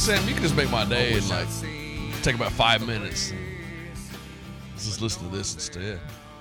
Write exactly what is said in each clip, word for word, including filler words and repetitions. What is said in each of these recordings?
Sam, you can just make my day and like take about five minutes. Let's just listen to this instead.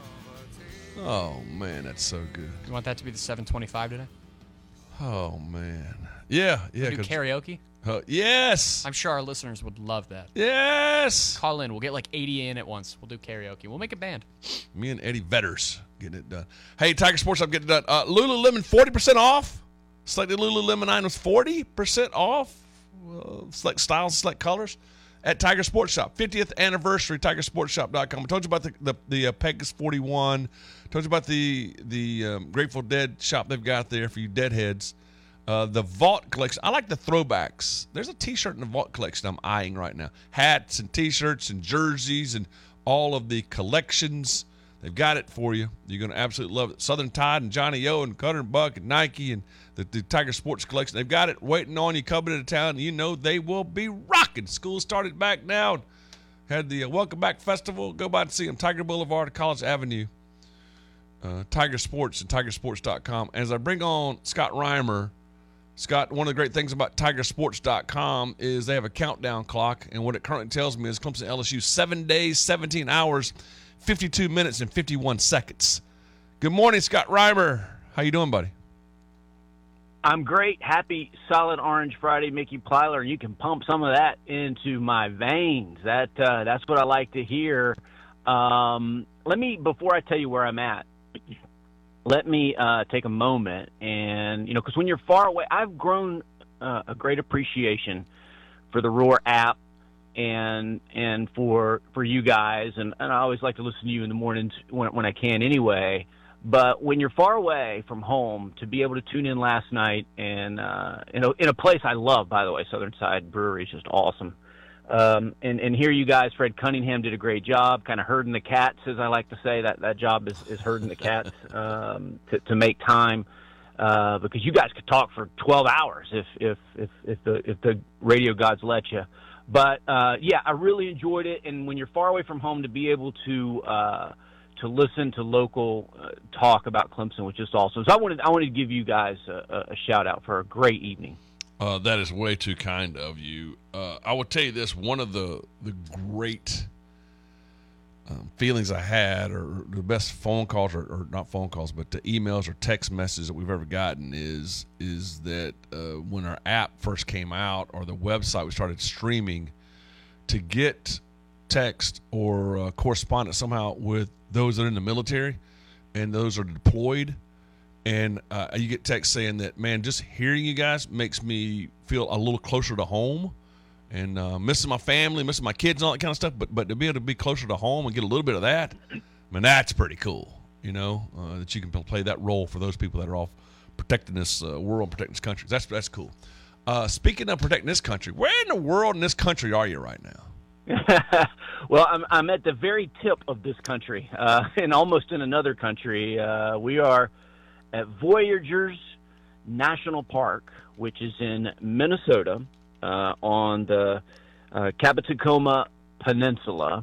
Oh man, that's so good. You want that to be the seven twenty-five today? Oh man, yeah, yeah. We'll do karaoke. Uh, yes. I'm sure our listeners would love that. Yes. Call in. We'll get like eighty in at once. We'll do karaoke. We'll make a band. Me and Eddie Vetters getting it done. Hey, Tiger Sports, I'm getting it done. Uh, Lululemon forty percent off. Select the Lululemon items forty percent off. Uh, select styles, select colors at Tiger Sports Shop. fiftieth anniversary, tiger sports shop dot com. I told you about the the, the uh, Pegasus forty-one. I told you about the the um, Grateful Dead shop they've got there for you deadheads. Uh, the Vault collection. I like the throwbacks. There's a T-shirt in the Vault collection I'm eyeing right now. Hats and T-shirts and jerseys and all of the collections. They've got it for you. You're going to absolutely love it. Southern Tide and Johnny O and Cutter and Buck and Nike and the, the Tiger Sports collection. They've got it waiting on you coming into town. And you know they will be rocking. School started back now. Had the uh, Welcome Back Festival. Go by and see them. Tiger Boulevard, College Avenue. Uh, Tiger Sports and tiger sports dot com. As I bring on Scott Reimer, Scott, one of the great things about tiger sports dot com is they have a countdown clock, and what it currently tells me is Clemson L S U seven days, seventeen hours, fifty-two minutes, and fifty-one seconds. Good morning, Scott Reimer. How you doing, buddy? I'm great. Happy Solid Orange Friday, Mickey Plyler. You can pump some of that into my veins. That uh, that's what I like to hear. Um, let me, before I tell you where I'm at, let me uh, take a moment and, you know, because when you're far away, I've grown uh, a great appreciation for the Roar app and and for for you guys. And, and I always like to listen to you in the mornings when, when I can anyway. But when you're far away from home, to be able to tune in last night and uh, in, a, in a place I love, by the way, Southern Side Brewery is just awesome. Um, and, and here you guys, Fred Cunningham did a great job, kind of herding the cats, as I like to say. That that job is, is herding the cats um, to, to make time uh, because you guys could talk for twelve hours if if if, if the if the radio gods let you. But uh, yeah, I really enjoyed it. And when you're far away from home, to be able to uh, to listen to local uh, talk about Clemson was just awesome. So I wanted I wanted to give you guys a, a shout out for a great evening. Uh, that is way too kind of you. Uh, I will tell you this, one of the, the great um, feelings I had, or the best phone calls, or, or not phone calls, but the emails or text messages that we've ever gotten is is that uh, when our app first came out, or the website we started streaming, to get text or uh, correspondence somehow with those that are in the military and those are deployed, and uh, you get text saying that, man, just hearing you guys makes me feel a little closer to home, and uh, missing my family, missing my kids, and all that kind of stuff. But but to be able to be closer to home and get a little bit of that, I mean, that's pretty cool. You know, uh, that you can play that role for those people that are off protecting this uh, world, protecting this country. That's that's cool. Uh, speaking of protecting this country, where in the world in this country are you right now? Well, I'm I'm at the very tip of this country, uh, and almost in another country. Uh, we are at Voyageurs National Park, which is in Minnesota, uh, on the uh, Kabetogama Peninsula.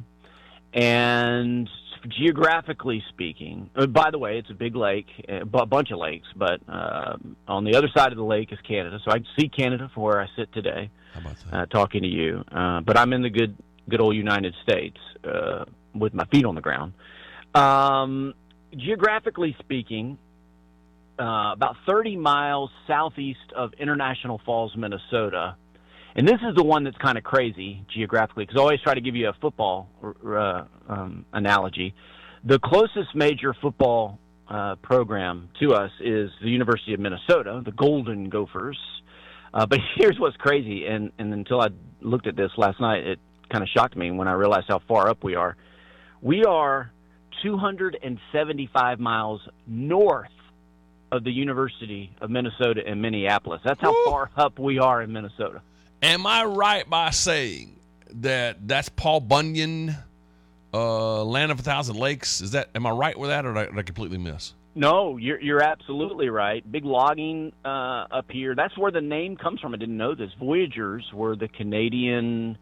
And geographically speaking, uh, by the way, it's a big lake, a b- bunch of lakes, but uh, on the other side of the lake is Canada. So I can see Canada from where I sit today, How about that? uh, talking to you. Uh, but I'm in the good, good old United States uh, with my feet on the ground. Um, geographically speaking, Uh, about thirty miles southeast of International Falls, Minnesota. And this is the one that's kind of crazy geographically, because I always try to give you a football uh, um, analogy. The closest major football uh, program to us is the University of Minnesota, the Golden Gophers. Uh, but here's what's crazy, and, and until I looked at this last night, it kind of shocked me when I realized how far up we are. We are two hundred seventy-five miles north of the University of Minnesota in Minneapolis. That's how Woo. far up we are in Minnesota. Am I right by saying that that's Paul Bunyan, uh, Land of a Thousand Lakes? Is that? Am I right with that, or did I, did I completely miss? No, you're you're absolutely right. Big logging uh, up here. That's where the name comes from. I didn't know this. Voyageurs were the Canadian,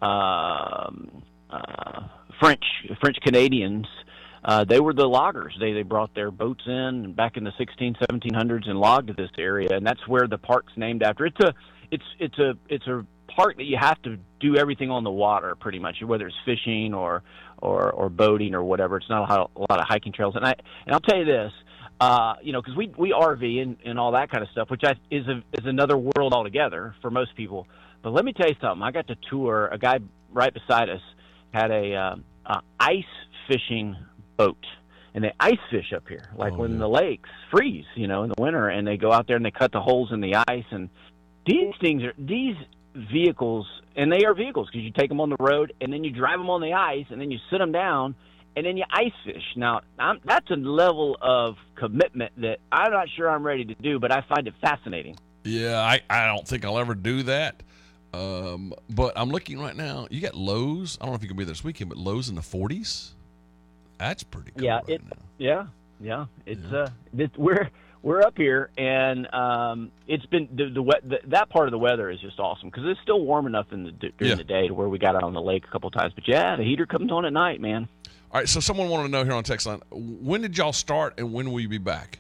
um, uh, French French Canadians. Uh, they were the loggers. They they brought their boats in back in the sixteen, seventeen hundreds and logged this area, and that's where the park's named after. It's a it's it's a it's a park that you have to do everything on the water pretty much, whether it's fishing or or, or boating or whatever. It's not a, a lot of hiking trails. And I and I'll tell you this, uh, you know, because we we R V and, and all that kind of stuff, which I, is a, is another world altogether for most people. But let me tell you something. I got to tour. A guy right beside us had a, uh, a ice fishing boat. And they ice fish up here, like oh, when yeah. the lakes freeze, you know, in the winter, and they go out there and they cut the holes in the ice. And these things are these vehicles, and they are vehicles because you take them on the road and then you drive them on the ice and then you sit them down and then you ice fish. Now, I'm, that's a level of commitment that I'm not sure I'm ready to do, but I find it fascinating. Yeah, I, I don't think I'll ever do that. Um, but I'm looking right now. You got Lowe's. I don't know if you can be there this weekend, but Lowe's in the forties. That's pretty cool. Yeah, right it, now. yeah, yeah. It's yeah. uh, it, we're we're up here, and um, it's been the, the, the that part of the weather is just awesome because it's still warm enough in the during yeah. the day to where we got out on the lake a couple times. But yeah, the heater comes on at night, man. All right. So someone wanted to know here on text line, when did y'all start, and when will you be back?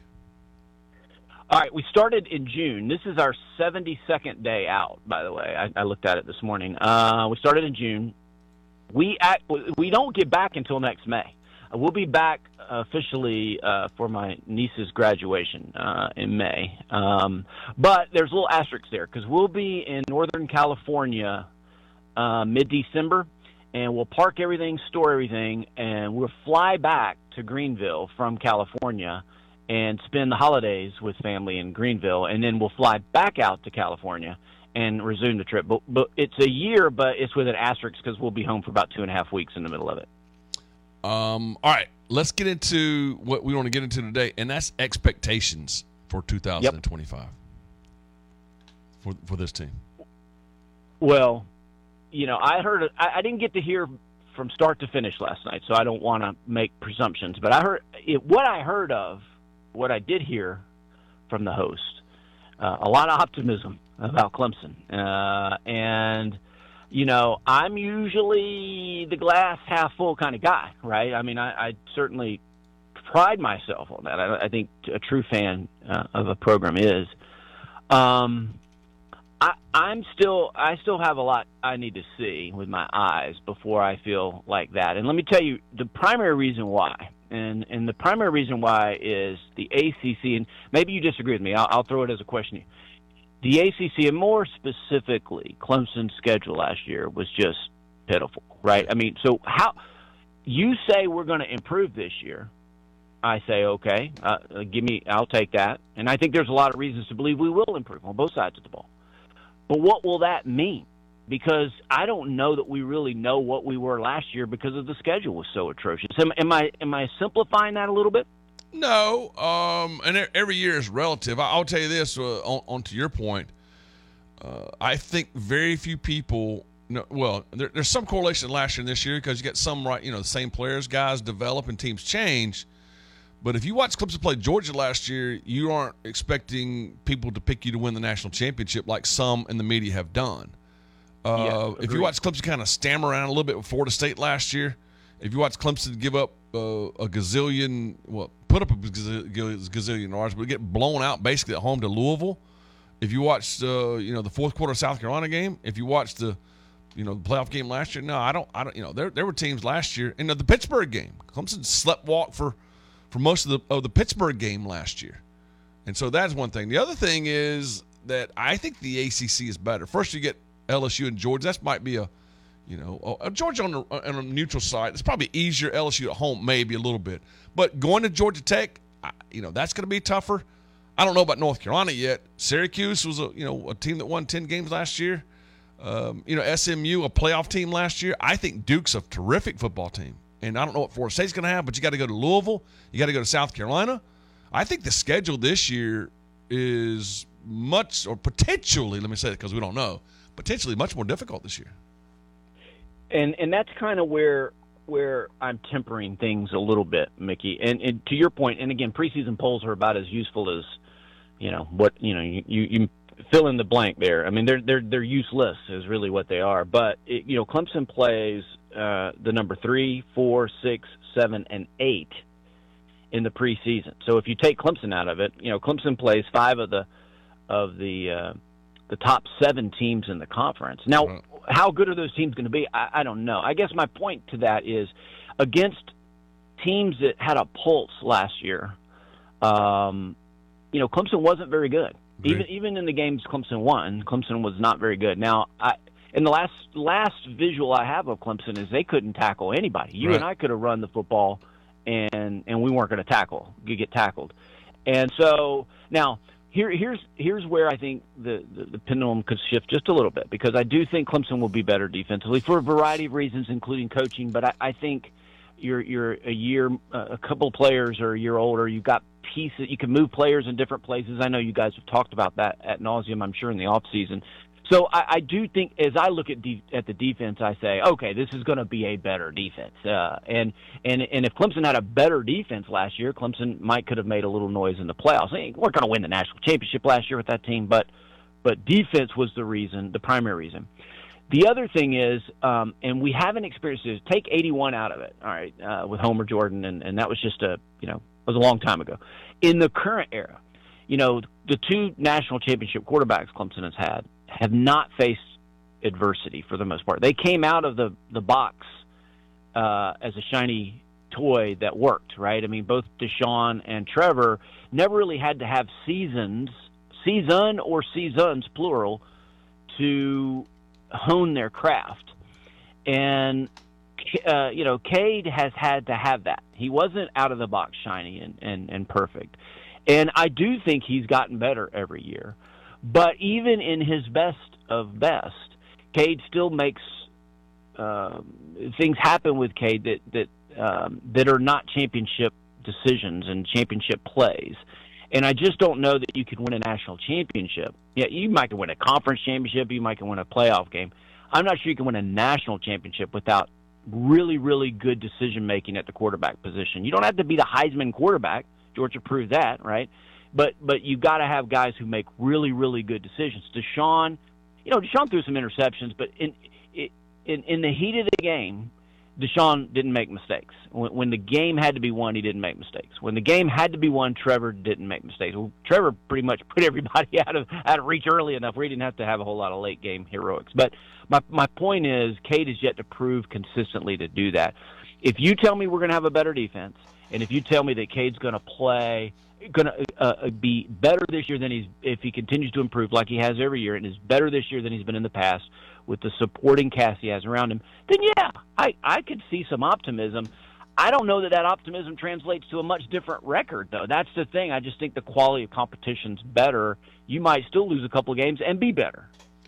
All right, we started in June. This is our seventy-second day out, by the way. I, I looked at it this morning. Uh, we started in June. We act, we don't get back until next May. We'll be back officially uh, for my niece's graduation uh, in May. Um, but there's a little asterisk there because we'll be in Northern California uh, mid-December, and we'll park everything, store everything, and we'll fly back to Greenville from California and spend the holidays with family in Greenville, and then we'll fly back out to California and resume the trip. But, but it's a year, but it's with an asterisk because we'll be home for about two and a half weeks in the middle of it. Um, all right, let's get into what we want to get into today, and that's expectations for two thousand twenty-five yep. for for this team. Well, you know, I heard I, I didn't get to hear from start to finish last night, so I don't want to make presumptions. But I heard it, what I heard of, what I did hear from the host, uh, a lot of optimism about Clemson, uh, and. You know, I'm usually the glass half full kind of guy, right? I mean, I, I certainly pride myself on that. I, I think a true fan uh, of a program is. Um, I, I'm still, I still have a lot I need to see with my eyes before I feel like that. And let me tell you the primary reason why. And and the primary reason why is the A C C, and maybe you disagree with me. I'll, I'll throw it as a question to you. The A C C, and more specifically, Clemson's schedule last year was just pitiful, right? I mean, so how you say we're going to improve this year? I say, okay, uh, give me, I'll take that, and I think there's a lot of reasons to believe we will improve on both sides of the ball. But what will that mean? Because I don't know that we really know what we were last year because of the schedule was so atrocious. Am, am I am I simplifying that a little bit? No, um, and every year is relative. I'll tell you this, uh, on, on to your point, uh, I think very few people, know, well, there, there's some correlation last year and this year because you get some, right, you know, the same players, guys develop and teams change. But if you watch Clemson play Georgia last year, you aren't expecting people to pick you to win the national championship like some in the media have done. Uh, yeah, if you watch Clemson kind of stammer around a little bit with Florida State last year, if you watch Clemson give up uh, a gazillion, well, put up a gazillion yards, but get blown out basically at home to Louisville. If you watched, uh, you know, the fourth quarter South Carolina game, if you watched the, you know, the playoff game last year, no, I don't, I don't, you know, there there were teams last year, and the Pittsburgh game, Clemson sleptwalk for for most of the of the Pittsburgh game last year, and so that's one thing. The other thing is that I think the A C C is better. First, you get L S U and Georgia. That might be a You know, uh, Georgia on, the, on a neutral side, it's probably easier. L S U at home, maybe a little bit. But going to Georgia Tech, I, you know, that's going to be tougher. I don't know about North Carolina yet. Syracuse was a you know a team that won ten games last year. Um, you know, S M U, a playoff team last year. I think Duke's a terrific football team. And I don't know what Florida State's going to have, but you got to go to Louisville. You got to go to South Carolina. I think the schedule this year is much, or potentially, let me say it because we don't know, potentially much more difficult this year. And and that's kind of where where I'm tempering things a little bit, Mickey. And, and to your point, and again, preseason polls are about as useful as, you know, what, you know, you, you fill in the blank there. I mean, they're they're they're useless is really what they are. But it, you know, Clemson plays uh, the number three, four, six, seven, and eight in the preseason. So if you take Clemson out of it, you know, Clemson plays five of the of the uh, the top seven teams in the conference. Now, right. How good are those teams going to be? I, I don't know. I guess my point to that is against teams that had a pulse last year, um, you know, Clemson wasn't very good. Right. Even even in the games Clemson won, Clemson was not very good. Now, I, in the last last visual I have of Clemson is they couldn't tackle anybody. You right. and I could have run the football, and and we weren't going to tackle. You get tackled, and so now. Here, here's here's where I think the, the, the pendulum could shift just a little bit, because I do think Clemson will be better defensively for a variety of reasons, including coaching. But I, I think you're you're a year, a couple players are a year older. You've got pieces. You can move players in different places. I know you guys have talked about that ad nauseum, I'm sure, in the off season. So I, I do think, as I look at de- at the defense, I say, okay, this is going to be a better defense. Uh, and and and if Clemson had a better defense last year, Clemson might could have made a little noise in the playoffs. They weren't going to win the national championship last year with that team, but but defense was the reason, the primary reason. The other thing is, um, and we haven't experienced this. Take eighty-one out of it, all right, uh, with Homer Jordan, and, and that was just a you know it was a long time ago. In the current era, you know, the two national championship quarterbacks Clemson has had have not faced adversity for the most part. They came out of the, the box uh, as a shiny toy that worked, right? I mean, both Deshaun and Trevor never really had to have seasons, season or seasons, plural, to hone their craft. And, uh, you know, Cade has had to have that. He wasn't out of the box shiny and, and, and perfect. And I do think he's gotten better every year. But even in his best of best, Cade still makes uh, things happen with Cade that that um, that are not championship decisions and championship plays. And I just don't know that you can win a national championship. Yeah, you might win a conference championship, you might win a playoff game. I'm not sure you can win a national championship without really, really good decision making at the quarterback position. You don't have to be the Heisman quarterback. Georgia proved that, right? But but you got to have guys who make really, really good decisions. Deshaun, you know, Deshaun threw some interceptions, but in in in the heat of the game, Deshaun didn't make mistakes. When, when the game had to be won, he didn't make mistakes. When the game had to be won, Trevor didn't make mistakes. Well, Trevor pretty much put everybody out of out of reach early enough where he didn't have to have a whole lot of late game heroics. But my my point is, Cade is yet to prove consistently to do that. If you tell me we're going to have a better defense, and if you tell me that Cade's going to play. Going to uh, be better this year than he's if he continues to improve like he has every year, and is better this year than he's been in the past with the supporting cast he has around him, then yeah, I, I could see some optimism. I don't know that that optimism translates to a much different record, though. That's the thing. I just think the quality of competition's better. You might still lose a couple of games and be better.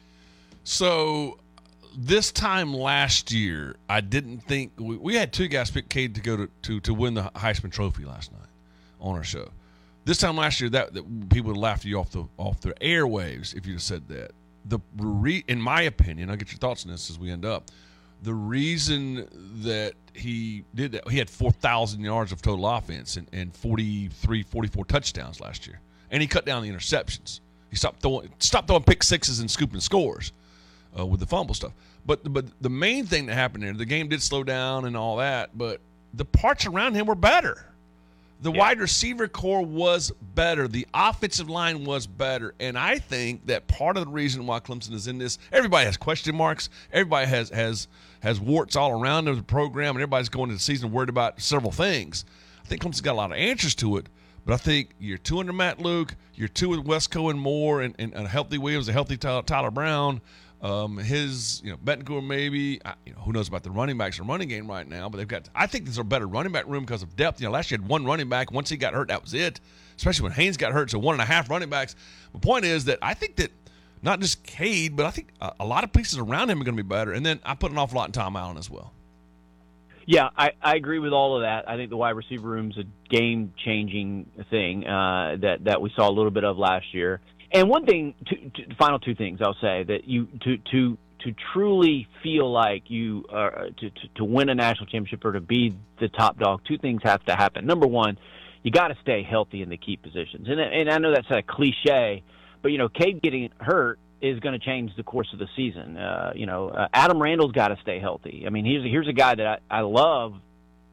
So this time last year, I didn't think we, we had two guys pick Cade to go to, to to win the Heisman Trophy last night on our show. This time last year, that, that people would laugh you off the off the airwaves if you said that. The re, in my opinion, I'll get your thoughts on this as we end up. The reason that he did that, he had four thousand yards of total offense and, and forty-three, forty-four touchdowns last year, and he cut down the interceptions. He stopped throwing stopped throwing pick sixes and scooping scores uh, with the fumble stuff. But but the main thing that happened there, the game did slow down and all that, but the parts around him were better. The yeah. wide receiver core was better. The offensive line was better. And I think that part of the reason why Clemson is in this, everybody has question marks. Everybody has has has warts all around the program, and everybody's going into the season worried about several things. I think Clemson's got a lot of answers to it. But I think year two under Matt Luke, year two with Wesco and Moore, and, and a healthy Williams, a healthy Tyler, Tyler Brown, um, his, you know, Betancourt maybe. I, you know, who knows about the running backs and running game right now? But they've got. I think there's a better running back room because of depth. You know, last year had one running back. Once he got hurt, that was it. Especially when Haynes got hurt, so one and a half running backs. The point is that I think that not just Cade, but I think a, a lot of pieces around him are going to be better. And then I put an awful lot in Tom Allen as well. Yeah, I, I agree with all of that. I think the wide receiver room's a game-changing thing uh, that that we saw a little bit of last year. And one thing, two, two, the final two things I'll say that you to to to truly feel like you are to, to to win a national championship or to be the top dog, two things have to happen. Number one, you got to stay healthy in the key positions. And and I know that's a cliche, but you know, Cade getting hurt is going to change the course of the season. Uh, you know, uh, Adam Randall's got to stay healthy. I mean, here's here's a guy that I, I love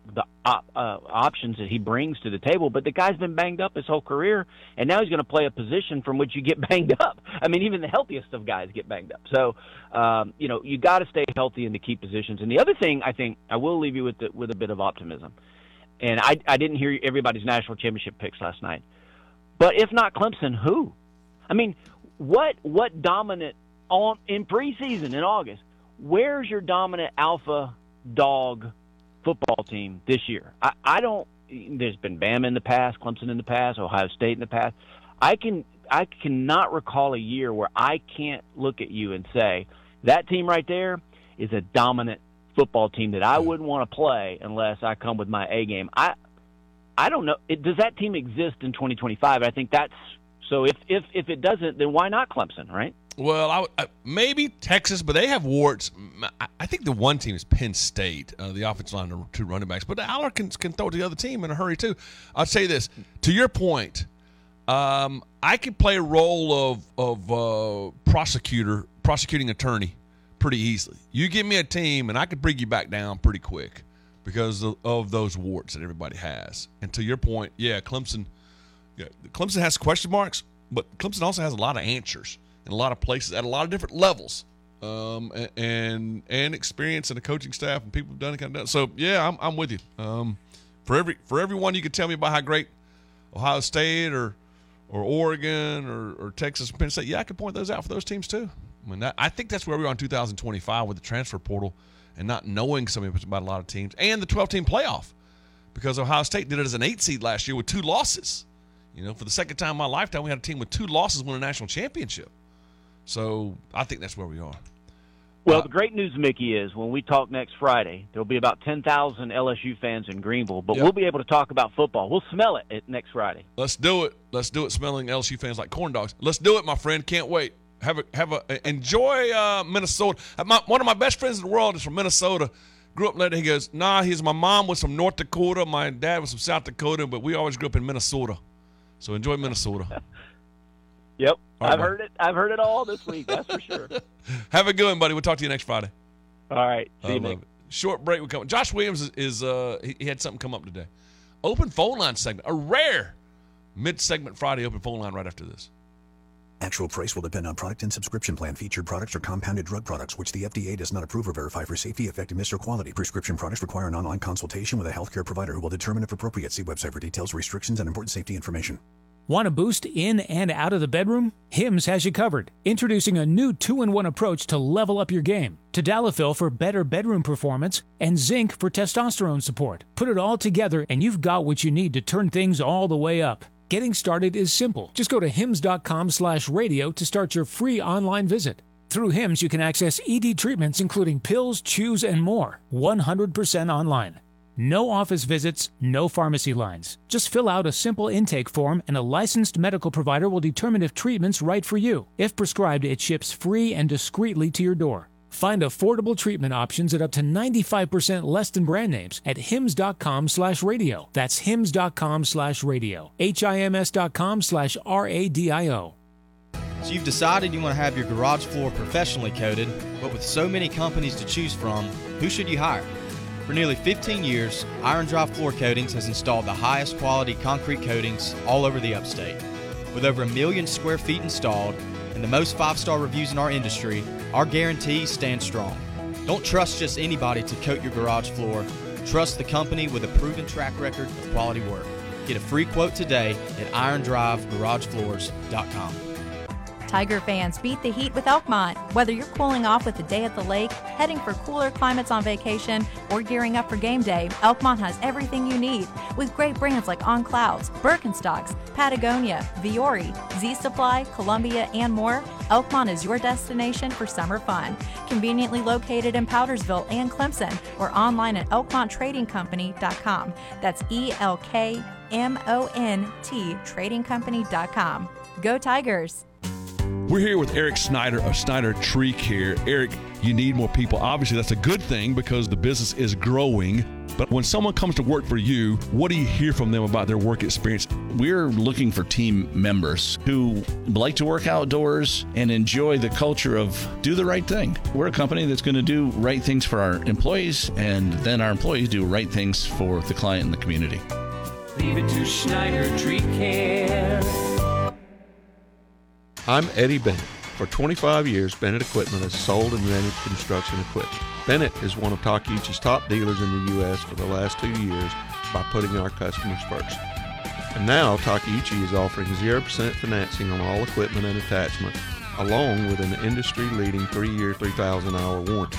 the uh, uh, options that he brings to the table. But the guy's been banged up his whole career, and now he's going to play a position from which you get banged up. I mean, even the healthiest of guys get banged up. So, um, you know, you got to stay healthy in the key positions. And the other thing, I think, I will leave you with the, with a bit of optimism. And I, I didn't hear everybody's national championship picks last night. But if not Clemson, who? I mean, what what dominant on in preseason in August? Where's your dominant alpha dog football team this year? I, I don't. There's been Bama in the past, Clemson in the past, Ohio State in the past. I can I cannot recall a year where I can't look at you and say that team right there is a dominant football team that I wouldn't want to play unless I come with my A game. I I don't know. It, does that team exist in twenty twenty-five? I think that's so. If if if it doesn't, then why not Clemson, right? Well, I, I, maybe Texas, but they have warts. I, I think the one team is Penn State, uh, the offensive line, the two running backs. But Aller can, can throw it to the other team in a hurry, too. I'll say this. To your point, um, I could play a role of, of uh, prosecutor, prosecuting attorney pretty easily. You give me a team, and I could bring you back down pretty quick because of, of those warts that everybody has. And to your point, yeah, Clemson, yeah, Clemson has question marks, but Clemson also has a lot of answers. In a lot of places at a lot of different levels, um, and and experience and a coaching staff and people have done it kind of done. So yeah, I'm I'm with you. Um, for every for everyone you could tell me about how great Ohio State or or Oregon or, or Texas or Penn State, yeah, I could point those out for those teams too. I mean, that, I think that's where we are in two thousand twenty-five with the transfer portal and not knowing something about a lot of teams and the twelve-team playoff, because Ohio State did it as an eight seed last year with two losses. You know, for the second time in my lifetime, we had a team with two losses win a national championship. So I think that's where we are. Well, uh, the great news, Mickey, is when we talk next Friday, there'll be about ten thousand L S U fans in Greenville, but yep. we'll be able to talk about football. We'll smell it at next Friday. Let's do it. Let's do it. Smelling L S U fans like corn dogs. Let's do it, my friend. Can't wait. Have a have a enjoy uh, Minnesota. My, one of my best friends in the world is from Minnesota. Grew up later. He goes, nah. He's my mom was from North Dakota. My dad was from South Dakota, but we always grew up in Minnesota. So enjoy Minnesota. Yep, All I've right, heard it. I've heard it all this week. That's for sure. Have a good one, buddy. We'll talk to you next Friday. All right. See I you, love Nick. it. Short break. We come. Josh Williams is, is uh he, he had something come up today. Open phone line segment, a rare mid-segment Friday open phone line right after this. Actual price will depend on product and subscription plan. Featured products are compounded drug products, which the F D A does not approve or verify for safety, effectiveness, or quality. Prescription products require an online consultation with a healthcare provider who will determine if appropriate. See website for details, restrictions, and important safety information. Want a boost in and out of the bedroom? Hims has you covered. Introducing a new two in one approach to level up your game. Tadalafil for better bedroom performance and zinc for testosterone support. Put it all together and you've got what you need to turn things all the way up. Getting started is simple. Just go to hims.com slash radio to start your free online visit. Through Hims, you can access E D treatments including pills, chews, and more. one hundred percent online. No office visits, no pharmacy lines. Just fill out a simple intake form and a licensed medical provider will determine if treatment's right for you. If prescribed, it ships free and discreetly to your door. Find affordable treatment options at up to ninety-five percent less than brand names at hims.com slash radio. That's hims.com slash radio. H-I-M-S dot com slash R-A-D-I-O. So you've decided you want to have your garage floor professionally coated, but with so many companies to choose from, who should you hire? For nearly fifteen years, Iron Drive Floor Coatings has installed the highest quality concrete coatings all over the upstate. With over a million square feet installed and the most five-star reviews in our industry, our guarantees stand strong. Don't trust just anybody to coat your garage floor. Trust the company with a proven track record of quality work. Get a free quote today at iron drive garage floors dot com. Tiger fans, beat the heat with Elkmont. Whether you're cooling off with a day at the lake, heading for cooler climates on vacation, or gearing up for game day, Elkmont has everything you need. With great brands like On Clouds, Birkenstocks, Patagonia, Viore, Z Supply, Columbia, and more, Elkmont is your destination for summer fun. Conveniently located in Powdersville and Clemson, or online at elkmont trading company dot com. That's E L K M O N T trading company dot com. Go Tigers! We're here with Eric Snyder of Snyder Tree Care. Eric, you need more people. Obviously, that's a good thing because the business is growing. But when someone comes to work for you, what do you hear from them about their work experience? We're looking for team members who like to work outdoors and enjoy the culture of do the right thing. We're a company that's going to do right things for our employees, and then our employees do right things for the client and the community. Leave it to Schneider Tree Care. I'm Eddie Bennett. For twenty-five years, Bennett Equipment has sold and rented construction equipment. Bennett is one of Takeuchi's top dealers in the U S for the last two years by putting our customers first. And now Takeuchi is offering zero percent financing on all equipment and attachments, along with an industry-leading three-year, three thousand hour warranty.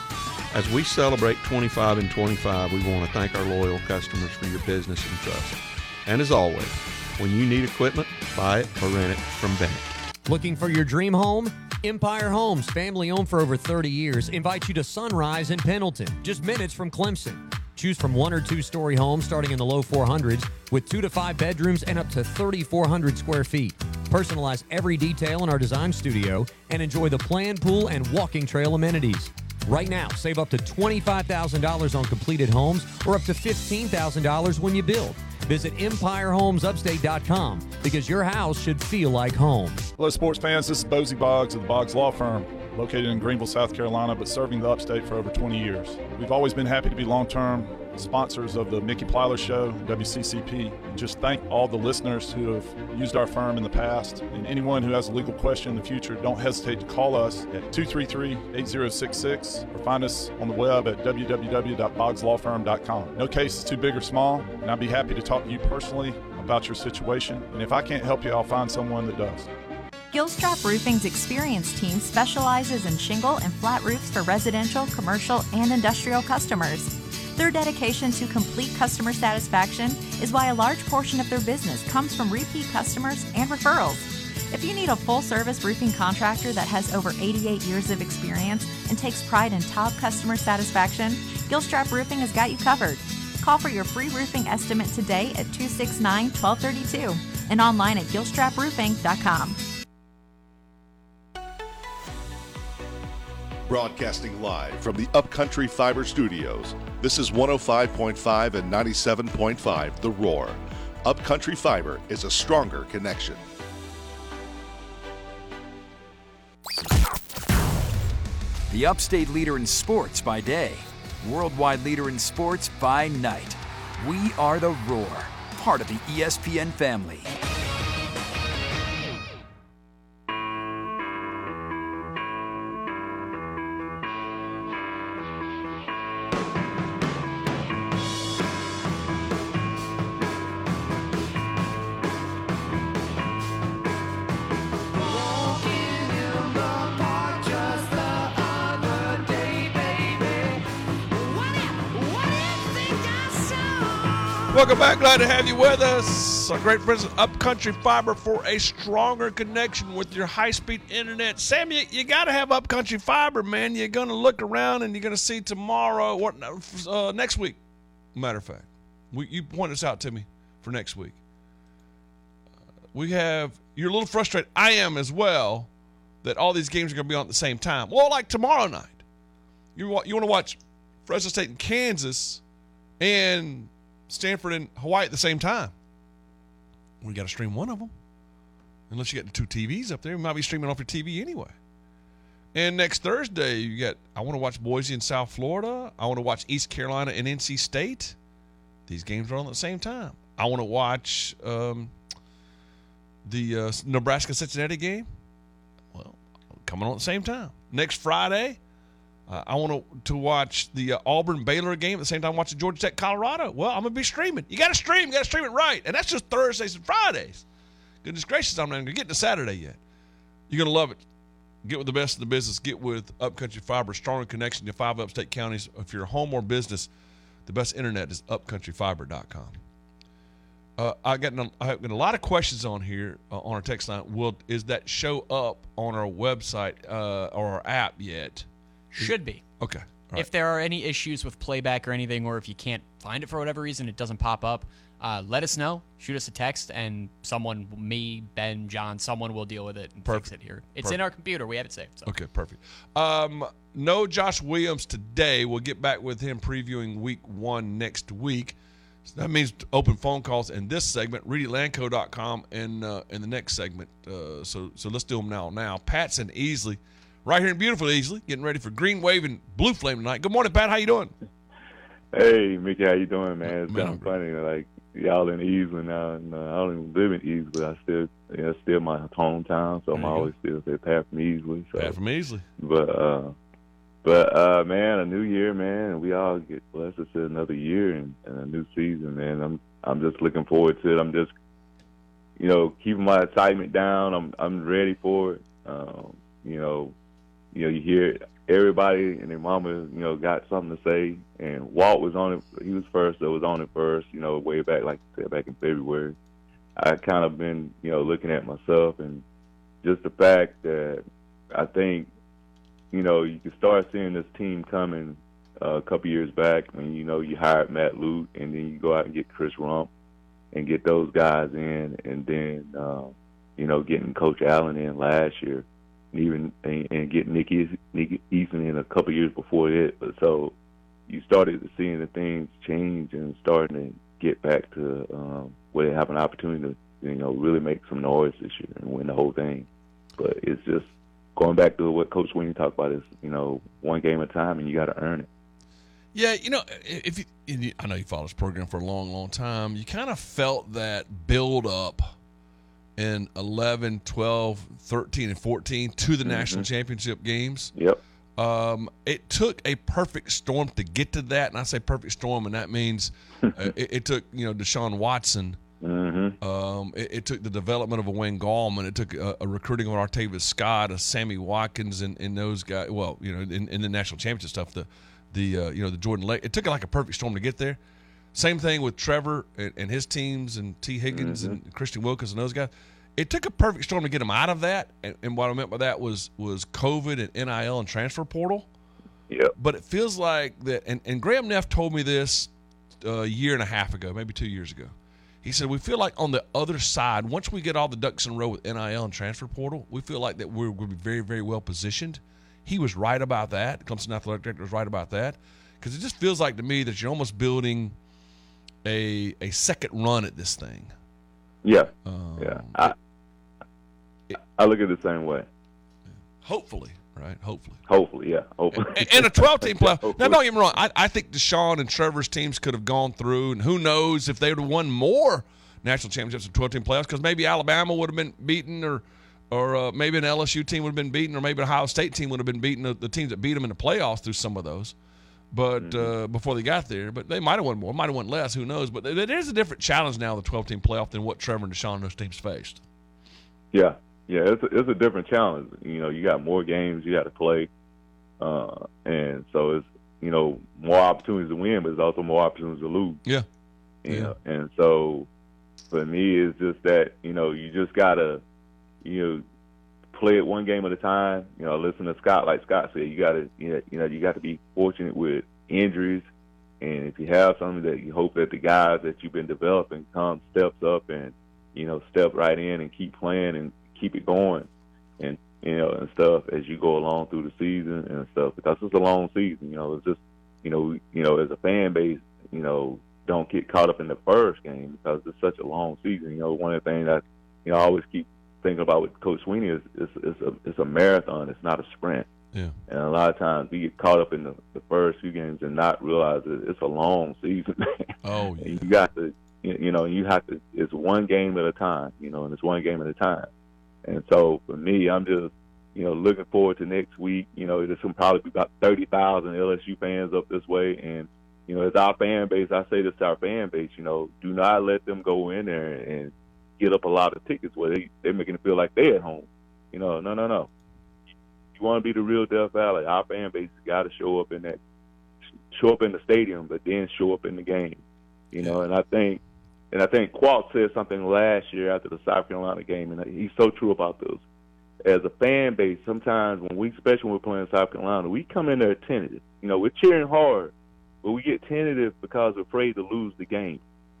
As we celebrate twenty-five and twenty-five, we want to thank our loyal customers for your business and trust. And as always, when you need equipment, buy it or rent it from Bennett. Looking for your dream home? Empire Homes, family owned for over thirty years, invites you to Sunrise in Pendleton, just minutes from Clemson. Choose from one or two story homes starting in the low four hundreds with two to five bedrooms and up to thirty-four hundred square feet. Personalize every detail in our design studio and enjoy the planned pool and walking trail amenities. Right now, save up to twenty-five thousand dollars on completed homes or up to fifteen thousand dollars when you build. Visit empire homes upstate dot com because your house should feel like home. Hello, sports fans. This is Bozie Boggs of the Boggs Law Firm, located in Greenville, South Carolina, but serving the upstate for over twenty years. We've always been happy to be long-term sponsors of the Mickey Plyler Show, W C C P. And just thank all the listeners who have used our firm in the past. And anyone who has a legal question in the future, don't hesitate to call us at two three three, eight zero six six or find us on the web at w w w dot boggs law firm dot com. No case is too big or small, and I'd be happy to talk to you personally about your situation. And if I can't help you, I'll find someone that does. Gilstrap Roofing's experienced team specializes in shingle and flat roofs for residential, commercial, and industrial customers. Their dedication to complete customer satisfaction is why a large portion of their business comes from repeat customers and referrals. If you need a full-service roofing contractor that has over eighty-eight years of experience and takes pride in top customer satisfaction, Gilstrap Roofing has got you covered. Call for your free roofing estimate today at two six nine, one two three two and online at gilstrap roofing dot com. Broadcasting live from the Upcountry Fiber Studios, this is one oh five point five and ninety-seven point five The Roar. Upcountry Fiber is a stronger connection. The upstate leader in sports by day, worldwide leader in sports by night. We are The Roar, part of the E S P N family. Welcome back. Glad to have you with us. Our great friends at Upcountry Fiber for a stronger connection with your high-speed internet. Sam, you, you got to have Upcountry Fiber, man. You're going to look around and you're going to see tomorrow, what uh, next week, matter of fact. We, you point this out to me for next week. Uh, we have, you're a little frustrated. I am as well, that all these games are going to be on at the same time. Well, like tomorrow night. You, you want to watch Fresno State and Kansas and Stanford and Hawaii at the same time. We got to stream one of them. Unless you got the two T Vs up there. You might be streaming off your T V anyway. And next Thursday, you got, I want to watch Boise and South Florida. I want to watch East Carolina and N C State. These games are on at the same time. I want to watch um, the uh, Nebraska-Cincinnati game. Well, coming on at the same time. Next Friday, Uh, I want to, to watch the uh, Auburn-Baylor game at the same time watching Georgia Tech-Colorado. Well, I'm going to be streaming. You got to stream. You got to stream it right. And that's just Thursdays and Fridays. Goodness gracious, I'm not even going to get to Saturday yet. You're going to love it. Get with the best of the business. Get with Upcountry Fiber. Stronger connection to five upstate counties. If you're a home or business, the best internet is upcountry fiber dot com. Uh, I got I have got a lot of questions on here uh, on our text line. Will is that show up on our website uh, or our app yet? Should be. Okay. All right. If there are any issues with playback or anything, or if you can't find it for whatever reason, it doesn't pop up, Uh, let us know. Shoot us a text, and someone, me, Ben, John, someone will deal with it and Perfect. fix it here. It's Perfect. in our computer. We have it saved. So. Okay, perfect. Um, no Josh Williams today. We'll get back with him previewing week one next week. So that means open phone calls in this segment, reedy lanco dot com, and uh, in the next segment. Uh, so so let's do them now. Now, Pat's in Easley, right here in beautiful Easley, getting ready for Green Wave and Blue Flame tonight. Good morning, Pat. How you doing? Hey, Mickey, how you doing, man? It's Man, kind of funny. Like, y'all in Easley now, and uh, I don't even live in Easley, but I still, yeah, it's still my hometown, so I'm always still say Pat from Easley. So. Pat from Easley. But, uh, but uh, man, a new year, man, and we all get blessed to see another year and, and a new season, man. I'm, I'm just looking forward to it. I'm just, you know, keeping my excitement down. I'm, I'm ready for it. Um, you know, you know, you hear everybody and their mama, you know, got something to say. And Walt was on it. He was first. That was on it first. You know, way back, like I said, back in February. I kind of been, you know, looking at myself and just the fact that I think, you know, you can start seeing this team coming uh, a couple years back when, you know, you hired Matt Lute and then you go out and get Chris Rump and get those guys in, and then, uh, you know, getting Coach Allen in last year. Even and, and get Nicky, Nicky Eason in a couple years before that. But so you started to seeing the things change and starting to get back to um, where they have an opportunity to, you know, really make some noise this year and win the whole thing. But it's just going back to what Coach Sweeney talked about is, you know, one game at a time, and you got to earn it. Yeah, you know, if you, I know you followed this program for a long, long time, you kind of felt that build up in eleven, twelve, thirteen, and fourteen to the mm-hmm. national championship games. Yep. Um, it took a perfect storm to get to that, and I say perfect storm, and that means uh, it, it took, you know, Deshaun Watson. Mm-hmm. Um, it, it took the development of a Wayne Gallman. It took a, a recruiting of Artavis Scott, a Sammy Watkins, and, and those guys. Well, you know, in, in the national championship stuff, the the uh, you know the Jordan Lake. It took like a perfect storm to get there. Same thing with Trevor and, and his teams and T. Higgins mm-hmm. and Christian Wilkins and those guys. It took a perfect storm to get them out of that, and, and what I meant by that was was COVID and N I L and transfer portal. Yep. But it feels like that, and, and Graham Neff told me this uh, a year and a half ago, maybe two years ago. He said, we feel like on the other side, once we get all the ducks in a row with N I L and transfer portal, we feel like that we're going to be very, very well positioned. He was right about that. Clemson Athletic Director was right about that. Because it just feels like to me that you're almost building a a second run at this thing. Yeah. Um, yeah. I, I look at it the same way. Hopefully, right? Hopefully. Hopefully, yeah. Hopefully. And, and a twelve-team playoff. Now, don't get me wrong. I, I think Deshaun and Trevor's teams could have gone through, and who knows if they would have won more national championships and twelve-team playoffs, because maybe Alabama would have been beaten, or or uh, maybe an L S U team would have been beaten, or maybe an Ohio State team would have been beaten, the, the teams that beat them in the playoffs through some of those. But mm-hmm. uh, before they got there, but they might have won more, might have won less, who knows? But it is a different challenge now, the twelve-team playoff, than what Trevor and Deshaun and those teams faced. Yeah. Yeah, it's a, it's a different challenge. You know, you got more games you got to play, uh, and so it's, you know, more opportunities to win, but it's also more opportunities to lose. Yeah. You yeah. know, and so for me, it's just that, you know, you just gotta, you know, play it one game at a time. You know, listen to Scott, like Scott said, you gotta, you know, you know, you got to be fortunate with injuries, and if you have something that you hope that the guys that you've been developing come steps up and, you know, step right in and keep playing and keep it going, and you know, and stuff as you go along through the season and stuff, because it's a long season. You know, it's just, you know, you know, as a fan base, you know, don't get caught up in the first game because it's such a long season. You know, one of the things that, you know, I always keep thinking about with Coach Sweeney is it's, it's a it's a marathon. It's not a sprint. Yeah. And a lot of times we get caught up in the, the first few games and not realize that it's a long season. Oh, yeah. And you got to, you know, you have to. It's one game at a time. You know, and it's one game at a time. And so for me, I'm just, you know, looking forward to next week. You know, there's going to probably be about thirty thousand L S U fans up this way. And, you know, as our fan base, I say this to our fan base, you know, do not let them go in there and get up a lot of tickets where they, they're making it feel like they're at home. You know, no, no, no. You want to be the real Death Valley. Our fan base has got to show up in that, show up in the stadium, but then show up in the game. You know, and I think, And I think Qualt said something last year after the South Carolina game, and he's so true about this. As a fan base, sometimes when we, especially when we're playing South Carolina, we come in there tentative. You know, we're cheering hard, but we get tentative because we're afraid to lose the game.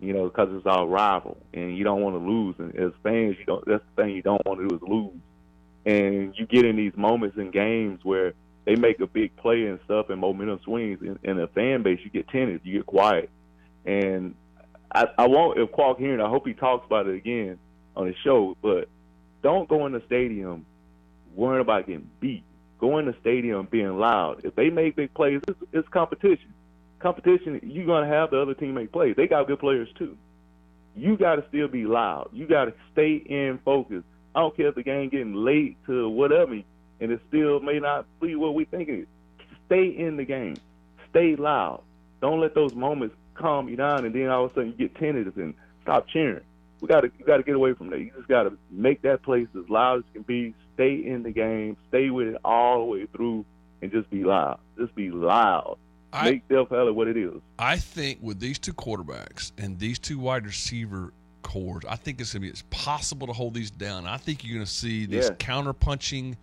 you know, because it's our rival, and you don't want to lose. And as fans, you don't. That's the thing you don't want to do is lose. And you get in these moments in games where they make a big play and stuff, and momentum swings. In, in a fan base, you get tentative, you get quiet. And I, I want, if Quark hearing, I hope he talks about it again on his show. But don't go in the stadium worrying about getting beat. Go in the stadium being loud. If they make big plays, it's, it's competition. Competition, you're going to have the other team make plays. They got good players too. You got to still be loud. You got to stay in focus. I don't care if the game getting late to whatever, and it still may not be what we think it is. Stay in the game. Stay loud. Don't let those moments calm you down, and then all of a sudden you get tentative and stop cheering. We got to you got to get away from that. You just got to make that place as loud as can be. Stay in the game. Stay with it all the way through, and just be loud. Just be loud. I, Make Del Valle what it is. I think with these two quarterbacks and these two wide receiver cores, I think it's going to be it's possible to hold these down. I think you're going to see this Yeah. counter-punching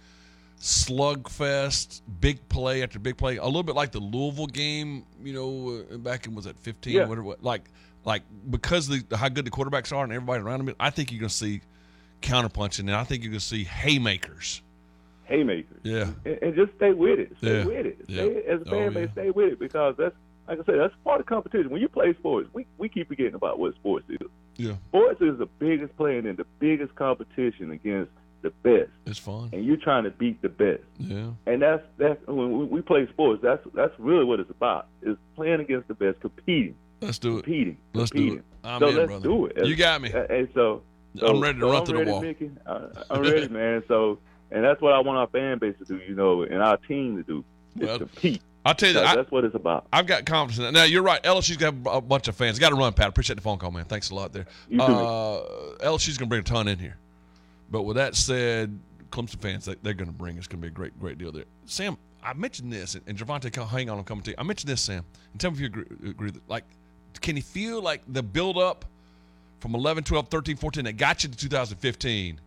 slugfest, big play after big play, a little bit like the Louisville game, you know, uh, back in, was it fifteen? Yeah. Whatever, like, like because of the, how good the quarterbacks are and everybody around them, I think you're going to see counter-punching, and I think you're going to see haymakers. Haymakers. Yeah. And, and just stay with it. Stay Yeah. with it. Yeah. Stay, as a fan Oh, base, yeah. stay with it, because that's, like I said, that's part of competition. When you play sports, we, we keep forgetting about what sports is. Yeah. Sports is the biggest playing in the biggest competition against the best. It's fun. And you're trying to beat the best. Yeah. And that's that's when we, we play sports. That's that's really what it's about. Is playing against the best, competing. Let's do it. Competing. Let's do competing. it. I'm so in, let's brother. do it. You got me. And so, so I'm ready to so run I'm through the ready, wall. Mickey. I, I'm ready, man. So, and that's what I want our fan base to do, you know, and our team to do. Is Well, compete. I'll tell you that. Because I- that's what it's about. I've got confidence in that. Now, you're right. L S U's got a bunch of fans. Got to run, Pat. Appreciate the phone call, man. Thanks a lot there. You too, uh, L S U's going to bring a ton in here. But with that said, Clemson fans, they, they're going to bring. It's going to be a great, great deal there. Sam, I mentioned this, and, and Javante, hang on, I'm coming to you. I mentioned this, Sam, and tell me if you agree. agree that, like, can you feel like the build-up from eleven, twelve, thirteen, fourteen that got you to two thousand fifteen,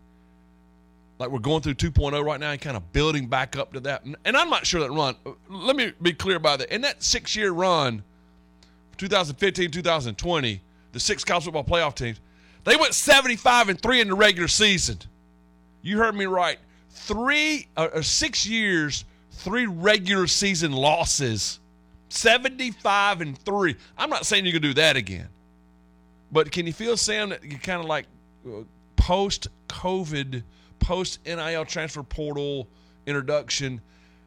like we're going through two point oh right now and kind of building back up to that? And I'm not sure that run, let me be clear about that. In that six-year run, twenty fifteen, twenty twenty, the six college football playoff teams, they went seventy-five and three in the regular season. You heard me right. Three uh, or six years, three regular season losses, seventy-five and three. I'm not saying you can do that again, but can you feel, Sam, that you kind of like uh, post-COVID, post-N I L transfer portal introduction,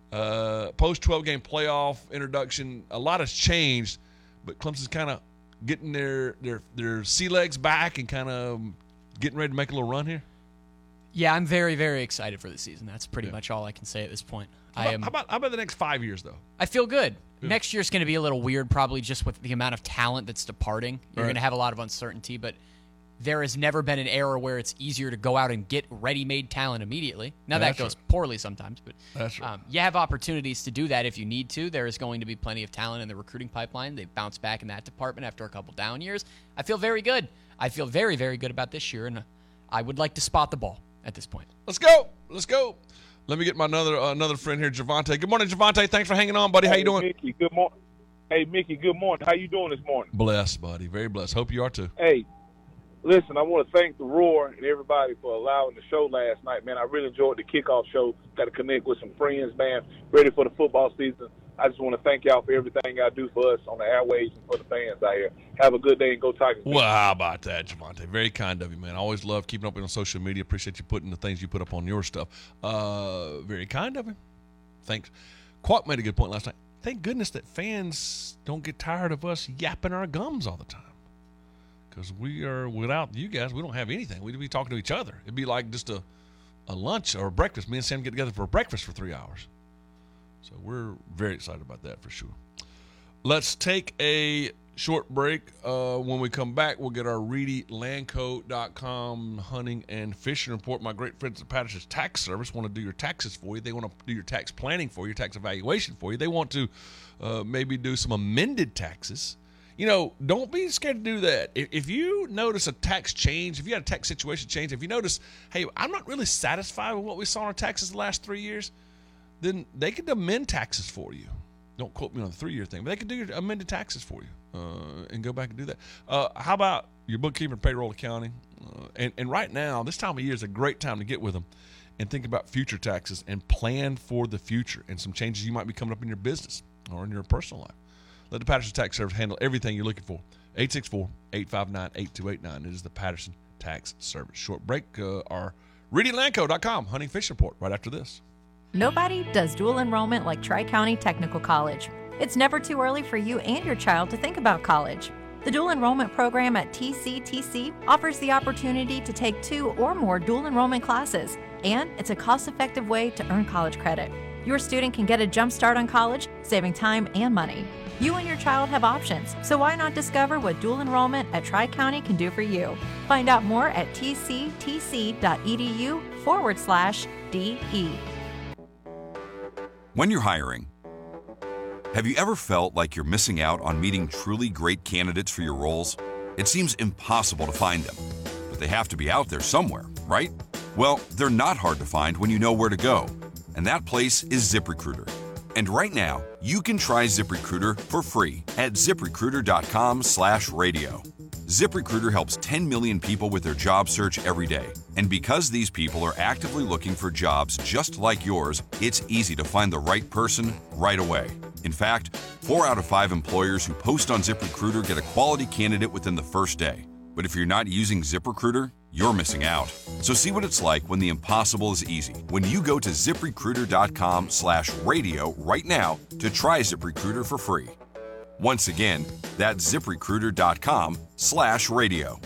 uh, post-twelve game playoff introduction, a lot has changed, but Clemson's kind of getting their their their sea legs back and kind of getting ready to make a little run here? Yeah, I'm very, very excited for the season. That's pretty much all I can say at this point. How I about, am. how about how about the next five years, though? I feel good. Yeah. Next year's going to be a little weird, probably just with the amount of talent that's departing. You're Right. going to have a lot of uncertainty, but there has never been an era where it's easier to go out and get ready-made talent immediately. Now, That's that goes right. poorly sometimes, but That's right. um, you have opportunities to do that if you need to. There is going to be plenty of talent in the recruiting pipeline. They've bounced back in that department after a couple down years. I feel very good. I feel very, very good about this year, and I would like to spot the ball at this point. Let's go. Let's go. Let me get my another uh, another friend here, Javante. Good morning, Javante. Thanks for hanging on, buddy. How you doing? Mickey, good morning. Hey, Mickey, good morning. How you doing this morning? Blessed, buddy. Very blessed. Hope you are too. Hey, listen, I want to thank the Roar and everybody for allowing the show last night, man. I really enjoyed the kickoff show. Got to connect with some friends, man. Ready for the football season. I just want to thank y'all for everything y'all do for us on the airways and for the fans out here. Have a good day and go Tigers. Well, how about that, Javante? Very kind of you, man. I always love keeping up on social media. Appreciate you putting the things you put up on your stuff. Uh, very kind of him. Thanks. Quack made a good point last night. Thank goodness that fans don't get tired of us yapping our gums all the time. Because we are, without you guys, we don't have anything. We'd be talking to each other. It'd be like just a, a lunch or a breakfast. Me and Sam get together for a breakfast for three hours. So we're very excited about that for sure. Let's take a short break. Uh, when we come back, we'll get our Reedy Landco dot com hunting and fishing report. My great friends at Patterson's Tax Service want to do your taxes for you. They want to do your tax planning for you, tax evaluation for you. They want to uh, maybe do some amended taxes. You know, don't be scared to do that. If, if you notice a tax change, if you had a tax situation change, if you notice, hey, I'm not really satisfied with what we saw in our taxes the last three years, then they could amend taxes for you. Don't quote me on the three-year thing, but they could do your amended taxes for you. uh, and go back and do that. Uh, how about your bookkeeping, payroll, accounting? Uh, and, and right now, this time of year is a great time to get with them and think about future taxes and plan for the future and some changes you might be coming up in your business or in your personal life. Let the Patterson Tax Service handle everything you're looking for. eight six four, eight five nine, eight two eight nine. It is the Patterson Tax Service. Short break. Uh, our Reedy Lanco dot com hunting fish report right after this. Nobody does dual enrollment like Tri-County Technical College. It's never too early for you and your child to think about college. The dual enrollment program at T C T C offers the opportunity to take two or more dual enrollment classes, and it's a cost-effective way to earn college credit. Your student can get a jump start on college, saving time and money. You and your child have options, so why not discover what dual enrollment at Tri-County can do for you? Find out more at tctc.edu forward slash DE. When you're hiring, have you ever felt like you're missing out on meeting truly great candidates for your roles? It seems impossible to find them, but they have to be out there somewhere, right? Well, they're not hard to find when you know where to go, and that place is ZipRecruiter. And right now, you can try ZipRecruiter for free at ZipRecruiter.com slash radio. ZipRecruiter helps ten million people with their job search every day. And because these people are actively looking for jobs just like yours, it's easy to find the right person right away. In fact, four out of five employers who post on ZipRecruiter get a quality candidate within the first day. But if you're not using ZipRecruiter, you're missing out. So see what it's like when the impossible is easy. When you go to ZipRecruiter.com slash radio right now to try ZipRecruiter for free. Once again, that's ZipRecruiter.com slash radio.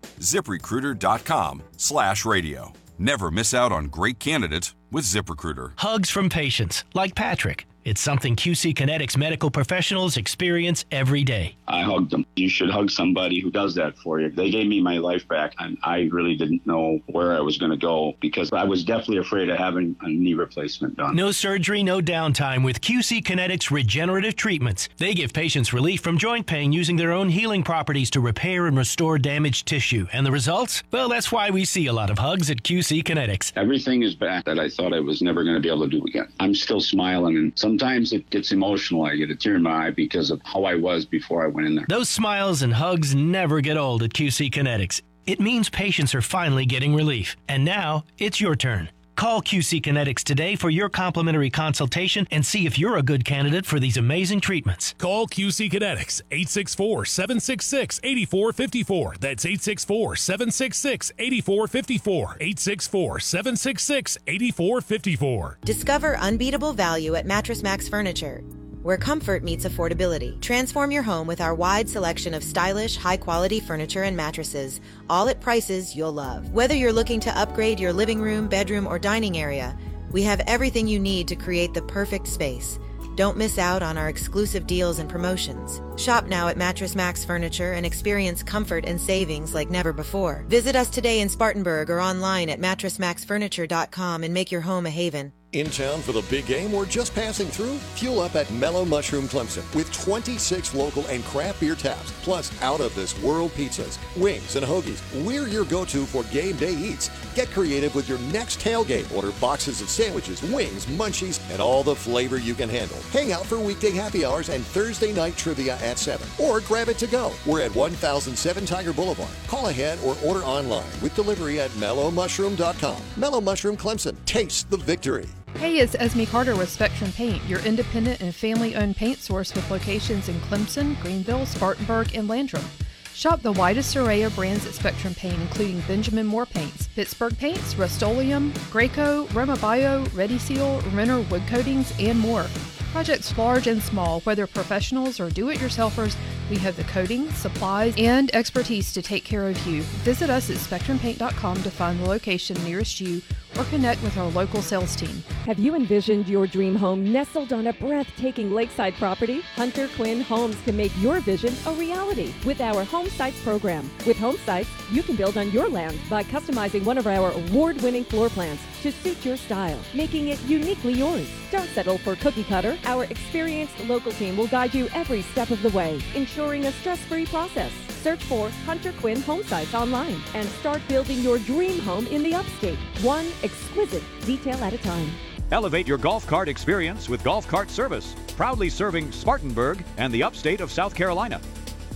ZipRecruiter.com slash radio. Never miss out on great candidates with ZipRecruiter. Hugs from patients like Patrick. It's something Q C Kinetics medical professionals experience every day. I hugged them. You should hug somebody who does that for you. They gave me my life back, and I really didn't know where I was going to go because I was definitely afraid of having a knee replacement done. No surgery, no downtime with Q C Kinetics regenerative treatments. They give patients relief from joint pain using their own healing properties to repair and restore damaged tissue. And the results? Well, that's why we see a lot of hugs at Q C Kinetics. Everything is back that I thought I was never going to be able to do again. I'm still smiling, and some Sometimes it gets emotional. I get a tear in my eye because of how I was before I went in there. Those smiles and hugs never get old at Q C Kinetics. It means patients are finally getting relief. And now it's your turn. Call Q C Kinetics today for your complimentary consultation and see if you're a good candidate for these amazing treatments. Call Q C Kinetics, eight six four, seven six six, eight four five four. That's eight six four, seven six six, eight four five four. eight six four, seven six six, eight four five four. Discover unbeatable value at Mattress Max Furniture, where comfort meets affordability. Transform your home with our wide selection of stylish, high-quality furniture and mattresses, all at prices you'll love. Whether you're looking to upgrade your living room, bedroom, or dining area, we have everything you need to create the perfect space. Don't miss out on our exclusive deals and promotions. Shop now at Mattress Max Furniture and experience comfort and savings like never before. Visit us today in Spartanburg or online at mattress max furniture dot com and make your home a haven. In town for the big game or just passing through? Fuel up at Mellow Mushroom Clemson with twenty-six local and craft beer taps, plus out-of-this-world pizzas, wings, and hoagies. We're your go-to for game day eats. Get creative with your next tailgate. Order boxes of sandwiches, wings, munchies, and all the flavor you can handle. Hang out for weekday happy hours and Thursday night trivia at seven. Or grab it to go. We're at one thousand seven Tiger Boulevard. Call ahead or order online with delivery at mellow mushroom dot com. Mellow Mushroom Clemson. Taste the victory. Hey, it's Esme Carter with Spectrum Paint, your independent and family-owned paint source with locations in Clemson, Greenville, Spartanburg, and Landrum. Shop the widest array of brands at Spectrum Paint, including Benjamin Moore Paints, Pittsburgh Paints, Rust-Oleum, Graco, Roma Bio, Ready Seal, Renner Wood Coatings, and more. Projects large and small, whether professionals or do-it-yourselfers, we have the coating, supplies, and expertise to take care of you. Visit us at spectrum paint dot com to find the location nearest you or connect with our local sales team. Have you envisioned your dream home nestled on a breathtaking lakeside property? Hunter Quinn Homes can make your vision a reality with our Home Sites program. With Home Sites, you can build on your land by customizing one of our award-winning floor plans to suit your style, making it uniquely yours. Don't settle for cookie cutter. Our experienced local team will guide you every step of the way, ensuring a stress-free process. Search for Hunter Quinn Home Sites online and start building your dream home in the upstate, one exquisite detail at a time. Elevate your golf cart experience with Golf Cart Service, proudly serving Spartanburg and the upstate of South Carolina.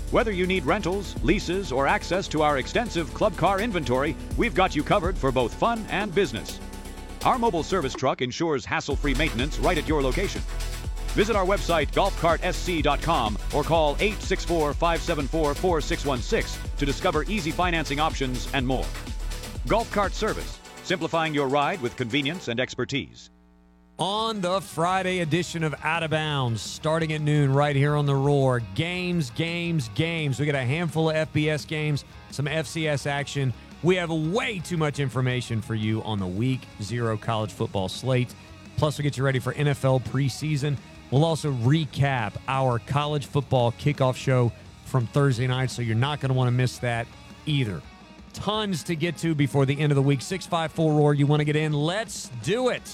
Whether you need rentals, leases, or access to our extensive club car inventory, we've got you covered for both fun and business. Our mobile service truck ensures hassle-free maintenance right at your location. Visit our website, golf cart s c dot com, or call eight six four, five seven four, four six one six to discover easy financing options and more. Golf Cart Service, simplifying your ride with convenience and expertise. On the Friday edition of Out of Bounds, starting at noon right here on The Roar. Games, games, games. We got a handful of F B S games, some F C S action. We have way too much information for you on the Week Zero college football slate. Plus, we'll get you ready for N F L preseason. We'll also recap our college football kickoff show from Thursday night, so you're not going to want to miss that either. Tons to get to before the end of the week. six five four ROAR. You want to get in? Let's do it.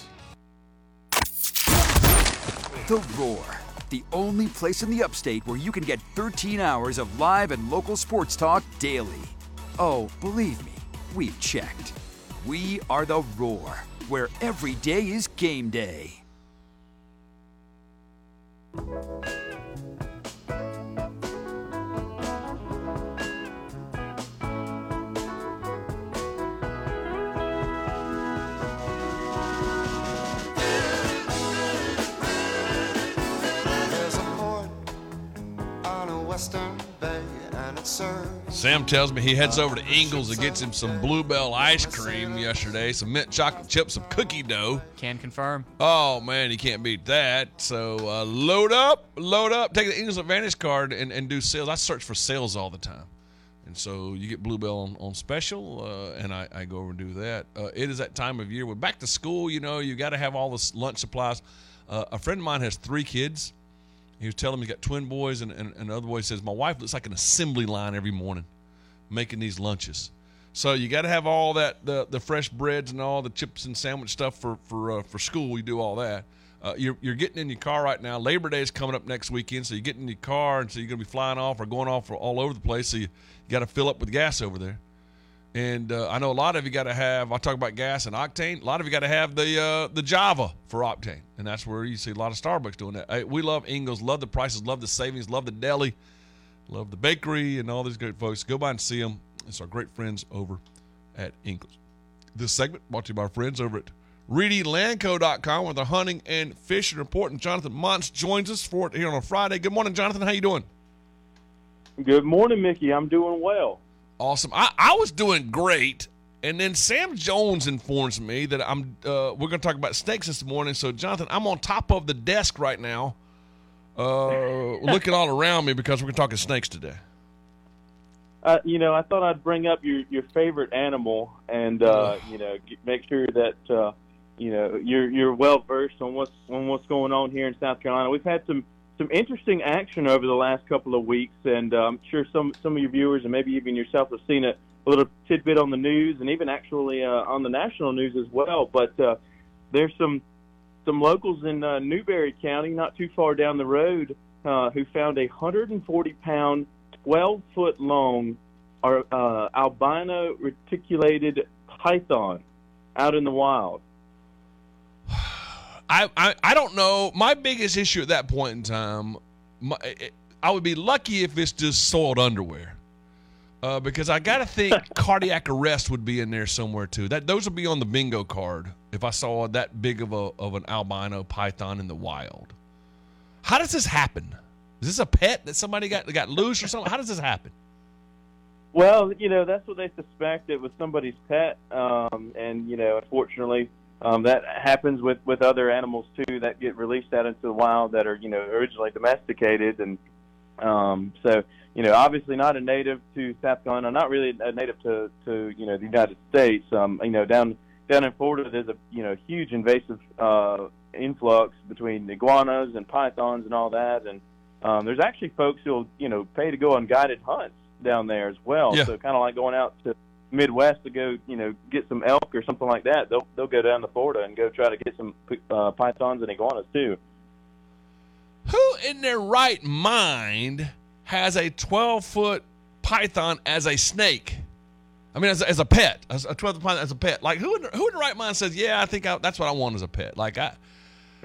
The Roar, the only place in the upstate where you can get thirteen hours of live and local sports talk daily. Oh, believe me, we've checked. We are The Roar, where every day is game day. Sam tells me he heads over to Ingles and gets him some Bluebell ice cream yesterday, some mint chocolate chips, some cookie dough. Can confirm. Oh, man, you can't beat that. So uh, load up, load up, take the Ingles Advantage card and, and do sales. I search for sales all the time. And so you get Bluebell on, on special, uh, and I, I go over and do that. Uh, it is that time of year. We're back to school, you know, you got to have all this lunch supplies. Uh, a friend of mine has three kids. He was telling me he got twin boys, and, and, and another boy says, my wife looks like an assembly line every morning making these lunches. So you got to have all that, the the fresh breads and all the chips and sandwich stuff for for uh, for school. You do all that. Uh, you're, you're getting in your car right now. Labor Day is coming up next weekend, so you get in your car, and so you're going to be flying off or going off all over the place, so you, you got to fill up with gas over there. And uh, I know a lot of you got to have, I talk about gas and octane, a lot of you got to have the uh, the Java for octane, and that's where you see a lot of Starbucks doing that. Hey, we love Ingles, love the prices, love the savings, love the deli, love the bakery, and all these great folks. Go by and see them. It's our great friends over at Ingles. This segment brought to you by our friends over at Reedy Landco dot com with our hunting and fishing report. And Jonathan Montz joins us for it here on a Friday. Good morning, Jonathan. How you doing? Good morning, Mickey. I'm doing well. Awesome. I, I was doing great, and then Sam Jones informs me that I'm. Uh, we're going to talk about snakes this morning. So, Jonathan, I'm on top of the desk right now, uh, looking all around me because we're talking snakes today. Uh, you know, I thought I'd bring up your, your favorite animal, and uh, you know, get, make sure that uh, you know you're you're well versed on what's on what's going on here in South Carolina. We've had some. Some interesting action over the last couple of weeks, and uh, I'm sure some some of your viewers and maybe even yourself have seen a, a little tidbit on the news and even actually uh, on the national news as well. But uh, there's some some locals in uh, Newberry County, not too far down the road, uh, who found a one hundred forty pound, twelve foot long uh, albino reticulated python out in the wild. I, I, I don't know. My biggest issue at that point in time, my, it, I would be lucky if it's just soiled underwear, uh, because I got to think cardiac arrest would be in there somewhere too. That those would be on the bingo card if I saw that big of a of an albino python in the wild. How does this happen? Is this a pet that somebody got got loose or something? How does this happen? Well, you know, that's what they suspect. It was somebody's pet, um, and you know, unfortunately. Um, that happens with, with other animals, too, that get released out into the wild that are, you know, originally domesticated. And um, so, you know, obviously not a native to South Carolina, not really a native to, to you know, the United States. Um, you know, down down in Florida, there's a, you know, huge invasive uh, influx between iguanas and pythons and all that. And um, there's actually folks who'll, you know, pay to go on guided hunts down there as well. Yeah. So kind of like going out to Midwest to go, you know, get some elk or something like that. They'll they'll go down to Florida and go try to get some uh, pythons and iguanas too. Who in their right mind has a twelve foot python as a snake? I mean, as a, as a pet, as a twelve foot python as a pet. Like who in, who in the right mind says, yeah, I think I, that's what I want as a pet. Like I,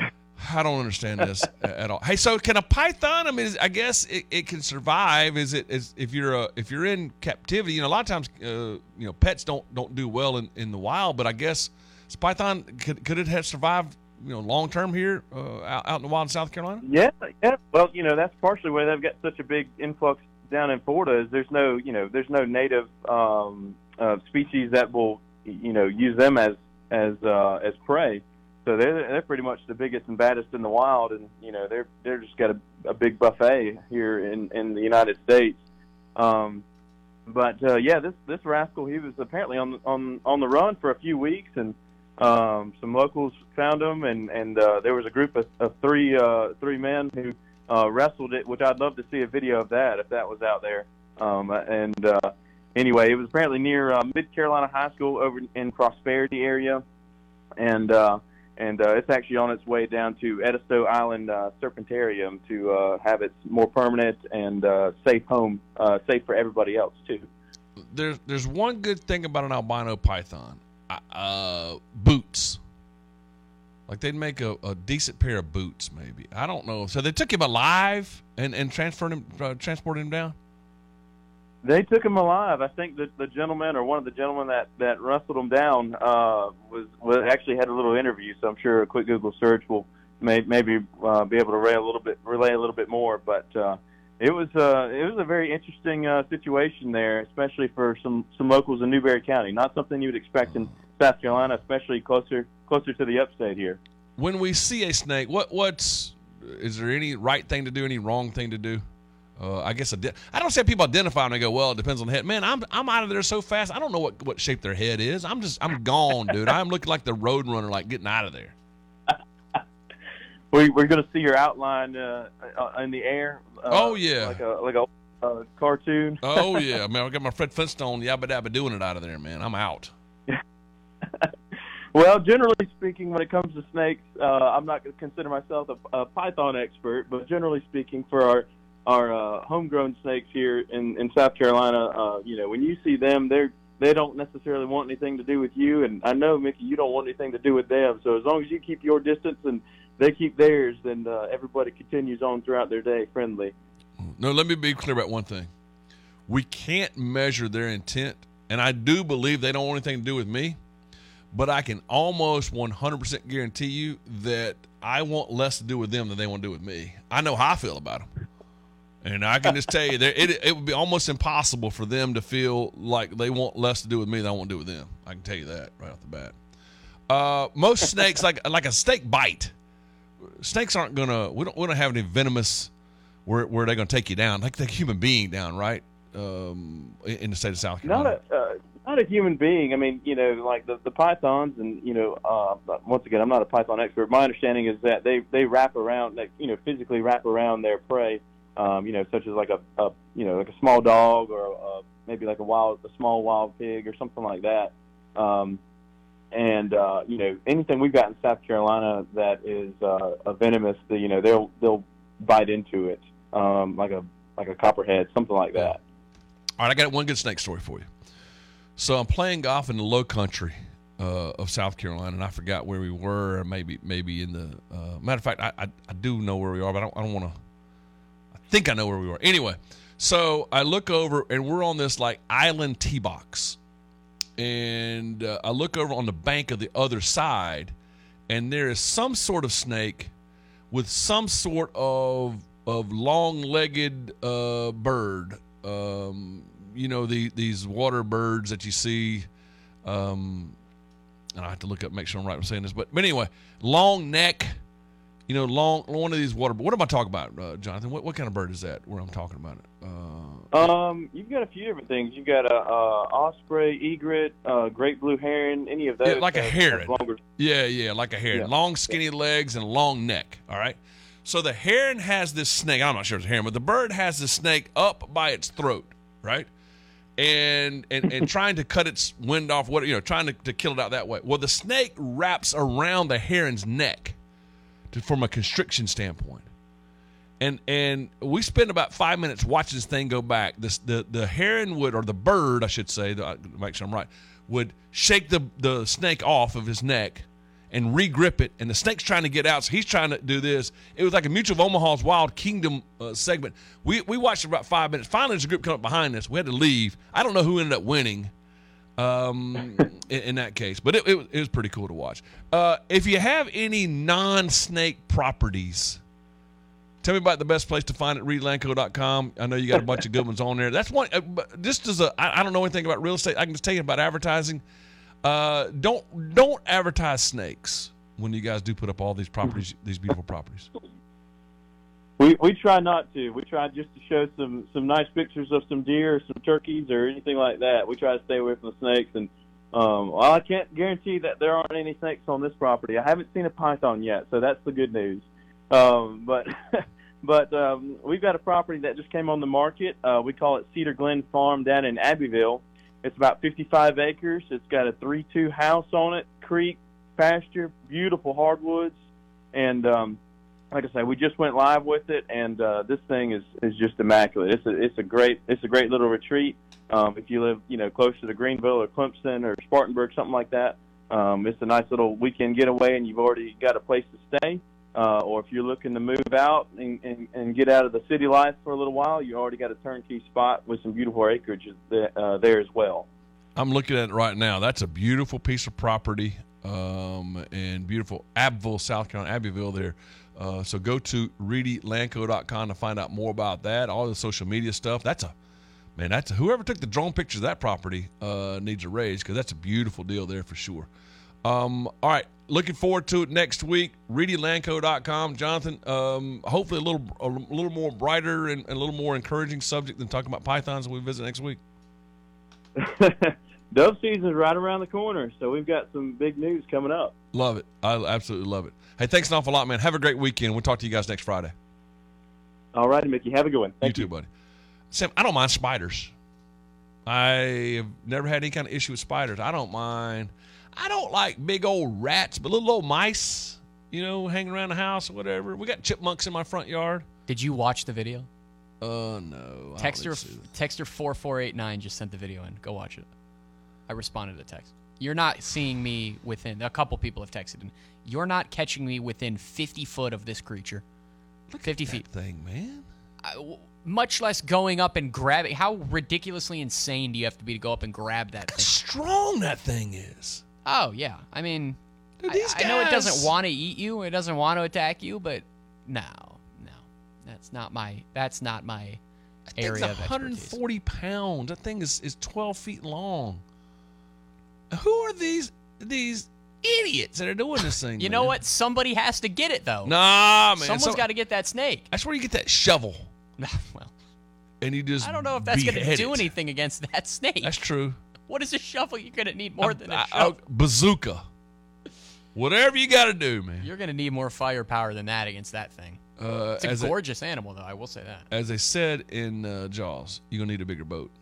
I don't understand this at all. Hey, so can a python? I mean, is, I guess it, it can survive. Is it? Is if you're a, if you're in captivity? You know, a lot of times, uh, you know, pets don't don't do well in, in the wild. But I guess is python could could it have survived? You know, long term here uh, out, out in the wild in South Carolina. Yeah, yeah. Well, you know, that's partially why they've got such a big influx down in Florida. Is there's no, you know, there's no native um, uh, species that will, you know, use them as as uh, as prey. So they're they're pretty much the biggest and baddest in the wild, and you know they're they're just got a, a big buffet here in, in the United States. Um, but uh, yeah, this this rascal, he was apparently on on on the run for a few weeks, and um, some locals found him, and and uh, there was a group of, of three uh, three men who uh, wrestled it, which I'd love to see a video of that if that was out there. Um, and uh, anyway, it was apparently near uh, Mid Carolina High School over in Prosperity area, and. Uh, And uh, it's actually on its way down to Edisto Island uh, Serpentarium to uh, have its more permanent and uh, safe home, uh, safe for everybody else too. There's there's one good thing about an albino python, uh, boots. Like they'd make a, a decent pair of boots, maybe. I don't know. So they took him alive and and transferred him, uh, transported him down. They took him alive. I think that the gentleman or one of the gentlemen that, that wrestled him down uh, was, was actually had a little interview. So I'm sure a quick Google search will may, maybe uh, be able to relay a little bit relay a little bit more. But uh, it was uh, it was a very interesting uh, situation there, especially for some, some locals in Newberry County. Not something you would expect in South Carolina, especially closer closer to the upstate here. When we see a snake, what what's is there any right thing to do, any wrong thing to do? Uh, I guess I don't say people identify and they go, well, it depends on the head. Man, I'm I'm out of there so fast. I don't know what, what shape their head is. I'm just I'm gone, dude. I'm looking like the road runner, like getting out of there. we, we're going to see your outline uh, in the air. Uh, oh yeah, like a like a uh, cartoon. Oh yeah, man. I got my Fred Flintstone yabba dabba doing it out of there, man. I'm out. Well, generally speaking, when it comes to snakes, uh, I'm not going to consider myself a, a python expert, but generally speaking, for our Our uh, homegrown snakes here in, in South Carolina, uh, you know, when you see them, they're they don't necessarily want anything to do with you. And I know, Mickey, you don't want anything to do with them. So as long as you keep your distance and they keep theirs, then uh, everybody continues on throughout their day friendly. No, let me be clear about one thing. We can't measure their intent, and I do believe they don't want anything to do with me. But I can almost one hundred percent guarantee you that I want less to do with them than they want to do with me. I know how I feel about them. And I can just tell you, that it, it would be almost impossible for them to feel like they want less to do with me than I want to do with them. I can tell you that right off the bat. Uh, most snakes, like like a snake bite, snakes aren't gonna. We don't we don't have any venomous where where they're gonna take you down, like the human being down, right? Um, in the state of South Carolina. Not a uh, not a human being. I mean, you know, like the, the pythons, and you know, uh, once again, I'm not a python expert. My understanding is that they they wrap around, they you know, physically wrap around their prey. Um, you know, such as like a, a, you know, like a small dog or uh, maybe like a wild, a small wild pig or something like that. Um, and uh, you know, anything we've got in South Carolina that is uh, a venomous, the, you know, they'll they'll bite into it, um, like a like a copperhead, something like that. All right, I got one good snake story for you. So I'm playing golf in the low country uh, of South Carolina, and I forgot where we were. Maybe maybe in the uh, matter of fact, I, I I do know where we are, but I don't I don't want to. think I know where we were. Anyway, so I look over, and we're on this, like, island tee box. And uh, I look over on the bank of the other side, and there is some sort of snake with some sort of of long-legged uh, bird. Um, you know, the, these water birds that you see. Um, and I have to look up, make sure I'm right in saying this. But, but anyway, long neck. You know, long one of these water. What am I talking about, uh, Jonathan? What what kind of bird is that? Where I'm talking about it? Uh, um, you've got a few different things. You've got a uh, osprey, egret, uh, great blue heron. Any of those? Yeah, like a heron. Longer... Yeah, yeah, like a heron. Yeah. Long, skinny yeah. legs and a long neck. All right. So the heron has this snake. I'm not sure it's a heron, but the bird has this snake up by its throat, right? And and and trying to cut its wind off. What you know, trying to, to kill it out that way. Well, the snake wraps around the heron's neck. To, from a constriction standpoint, and and we spent about five minutes watching this thing go back. This the the heron would, or the bird, I should say, to make sure I'm right, would shake the the snake off of his neck, and re-grip it, and the snake's trying to get out, so he's trying to do this. It was like a Mutual of Omaha's Wild Kingdom uh, segment. We we watched it about five minutes. Finally, there's a group come up behind us. We had to leave. I don't know who ended up winning um, in, in that case, but it, it, it was pretty cool to watch. Uh, if you have any non-snake properties, tell me about the best place to find it, reed lanco dot com. I know you got a bunch of good ones on there. That's one. Uh, just as a, I, I don't know anything about real estate. I can just tell you about advertising. Uh, don't don't advertise snakes when you guys do put up all these properties, these beautiful properties. We we try not to. We try just to show some some nice pictures of some deer, or some turkeys, or anything like that. We try to stay away from the snakes. And um, well, I can't guarantee that there aren't any snakes on this property. I haven't seen a python yet, so that's the good news. Um, but but um, we've got a property that just came on the market. Uh, we call it Cedar Glen Farm down in Abbeville. It's about fifty-five acres. It's got a three two house on it, creek, pasture, beautiful hardwoods. And um, like I say, we just went live with it, and uh, this thing is, is just immaculate. It's a it's a great it's a great little retreat. Um, if you live you know close to the Greenville or Clemson or Spartanburg, something like that, um, it's a nice little weekend getaway, and you've already got a place to stay. Uh, or if you're looking to move out and, and, and get out of the city life for a little while, you already got a turnkey spot with some beautiful acreage there, uh, there as well. I'm looking at it right now. That's a beautiful piece of property um, and beautiful Abbeville, South Carolina, Abbeville there. Uh, so go to reed lanco dot com to find out more about that, all the social media stuff. That's a, man, that's a, whoever took the drone pictures of that property uh, needs a raise, because that's a beautiful deal there for sure. Um, all right. Looking forward to it next week. reed lanco dot com. Jonathan, um, hopefully a little a little more brighter and, and a little more encouraging subject than talking about pythons when we visit next week. Dove season is right around the corner, so we've got some big news coming up. Love it. I absolutely love it. Hey, thanks an awful lot, man. Have a great weekend. We'll talk to you guys next Friday. All righty, Mickey. Have a good one. Thank you. You too, buddy. Sam, I don't mind spiders. I have never had any kind of issue with spiders. I don't mind. I don't like big old rats, but little old mice, you know, hanging around the house or whatever. We got chipmunks in my front yard. Did you watch the video? Uh, no. Texter, Texter four four eight nine just sent the video in. Go watch it. I responded to text. You're not seeing me within, a couple people have texted in. You're not catching me within fifty foot of this creature. Look fifty at that feet. thing, man. I, w- much less going up and grabbing. How ridiculously insane do you have to be to go up and grab that Look how thing? strong that thing is. Oh, yeah. I mean, Dude, I, these I know it guys- doesn't want to eat you. It doesn't want to attack you, but no, no. That's not my, that's not my area It's of one hundred forty expertise. pounds. That thing is, is twelve feet long. Who are these these idiots that are doing this thing? You man? know what? Somebody has to get it, though. Nah, man. Someone's Some- got to get that snake. That's where you get that shovel. well, and you just I don't know if that's going to behead do it. anything against that snake. That's true. What is a shovel? You're going to need more than a I- I- shovel. bazooka. Whatever you got to do, man. You're going to need more firepower than that against that thing. Uh, It's a as they- gorgeous animal, though. I will say that. As they said in uh, Jaws, you're gonna need a bigger boat.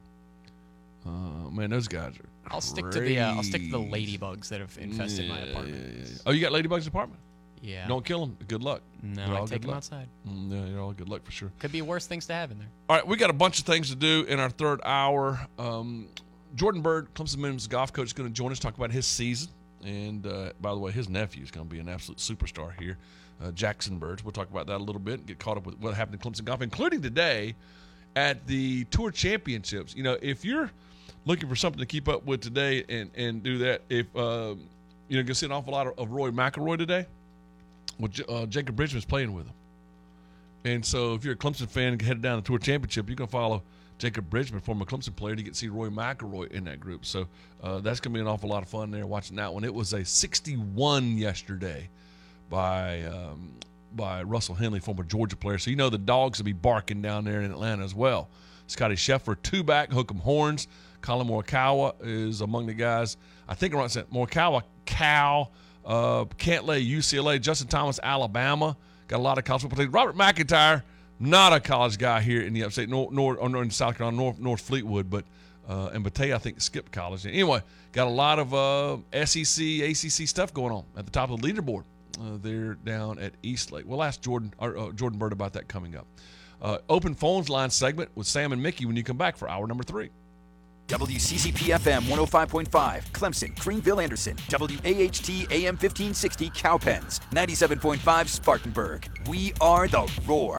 Uh, man, those guys are. I'll stick to the uh, I'll stick to the crazy. ladybugs that have infested my Yeah, apartment. yeah, yeah. Oh, you got ladybugs in the apartment? Yeah. Don't kill them. Good luck. No, They're I all take good them luck. outside. Mm, yeah, they're all good luck for sure. Could be worse things to have in there. All right, we got a bunch of things to do in our third hour. Um, Jordan Bird, Clemson men's golf coach, is going to join us, talk about his season. And uh, by the way, his nephew is going to be an absolute superstar here, uh, Jackson Bird. We'll talk about that a little bit and get caught up with what happened in Clemson golf, including today at the Tour Championships. You know, if you're looking for something to keep up with today and, and do that, if um, you know, you're going to see an awful lot of, of Roy McIlroy today. Well, J- uh, Jacob Bridgman's playing with him. And so if you're a Clemson fan headed down to the Tour Championship, you can follow Jacob Bridgman, former Clemson player, to get to see Roy McIlroy in that group. So uh, that's going to be an awful lot of fun there watching that one. It was a sixty-one yesterday by um, by Russell Henley, former Georgia player. So you know the dogs will be barking down there in Atlanta as well. Scotty Scheffler, two back, hook 'em horns. Colin Morikawa is among the guys. I think I'm right saying Morikawa, Cal, uh, Cantlay, U C L A, Justin Thomas, Alabama. Got a lot of college football teams. Robert McIntyre, not a college guy here in the upstate, nor, nor, or in South Carolina, North, North Fleetwood, but uh, and Batey, I think, skipped college. Anyway, got a lot of uh, S E C, A C C stuff going on at the top of the leaderboard. Uh, they're down at Eastlake. We'll ask Jordan or, uh, Jordan Bird about that coming up. Uh, open phones line segment with Sam and Mickey when you come back for hour number three. W C C P F M one oh five point five, Clemson, Greenville, Anderson. W A H T A M fifteen sixty, Cowpens. ninety-seven point five, Spartanburg. We are the Roar.